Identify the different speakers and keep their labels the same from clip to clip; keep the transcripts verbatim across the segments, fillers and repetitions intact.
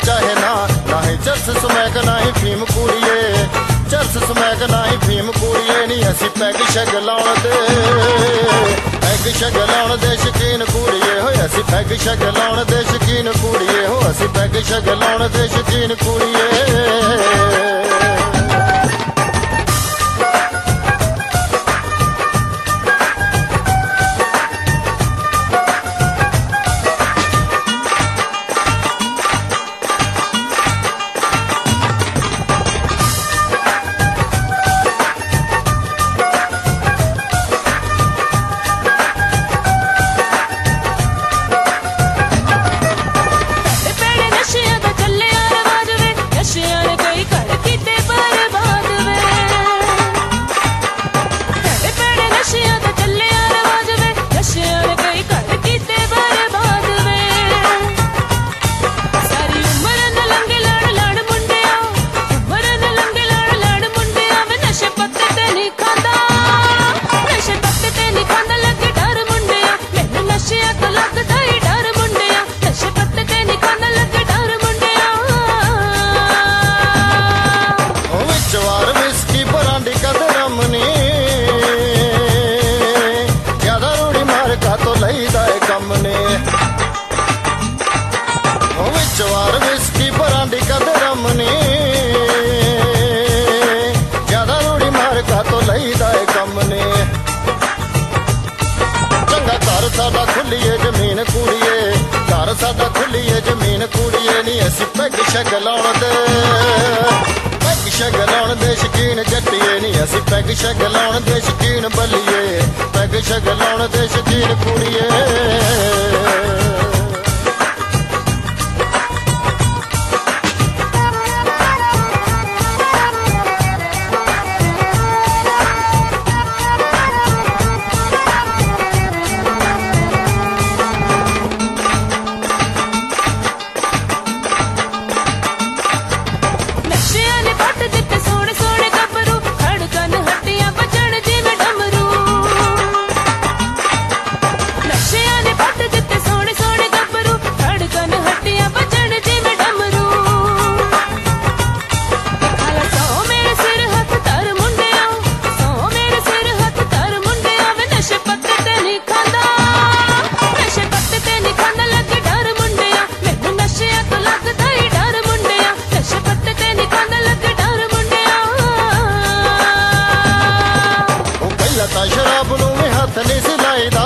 Speaker 1: चाहे ना, ना ही चरस समैक ना ही फीम कूड़िए, चरस समैक ना ही फीम कूड़िए नी असी पैग शैग लाउण दे, पैग शैग लाउण दे शकीन कूड़िए हो, असी पैग शैग लाउण दे शकीन कूड़िए हो, असी पैग शैग लाउण दे शकीन कूड़िए। जवार विस्की बरांडी कद रमनी, ज्यादा रूड़ी मार का तो लईदा है कमने। चंगा घर साडा खुलीए जमीन कूड़िए, घर साडा खुलीए जमीन कूड़िए नी असी पैग शैग लाउण दे, पैग शैग लाउण दे शकीन जट्टिए नी असी पैग शैग लाउण दे शकीन बलिए, पैग शैग लाउण दे शकीन कूड़िए। शराब नूं भी हथ नहीं सी लाईदा,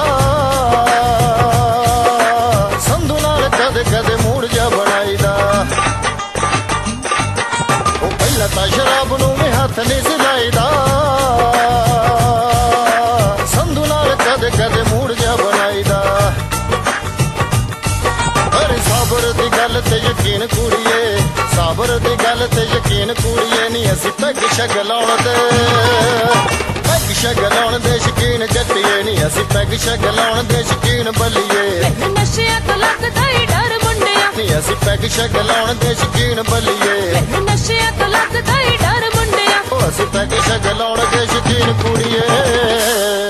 Speaker 1: संधू नाल कदे कदे मूड जा बनाईदा। ओ पहला तां शराब नूं भी हथ नहीं सी लाईदा, संधू नाल कदे कदे मूड जा बनाईदा। अरे साबर दी गल ते यकीन कूड़िए, साबर दी गल ते यकीन कूड़िए नी असी पैग शैग लाउण दे, पैग शैग लाउण दे शकीन जट्टिए नी असी पैग शैग लाउण दे शकीन बलिए,
Speaker 2: नशिया तो लगदा ही डर मुंडिया
Speaker 1: नी असी पैग शैग लाउण दे शकीन बलिए,
Speaker 2: नशिया तो लगदा ही डर मुंडिया
Speaker 1: ओ असी पैग शैग लाउण दे शकीन कूड़िए।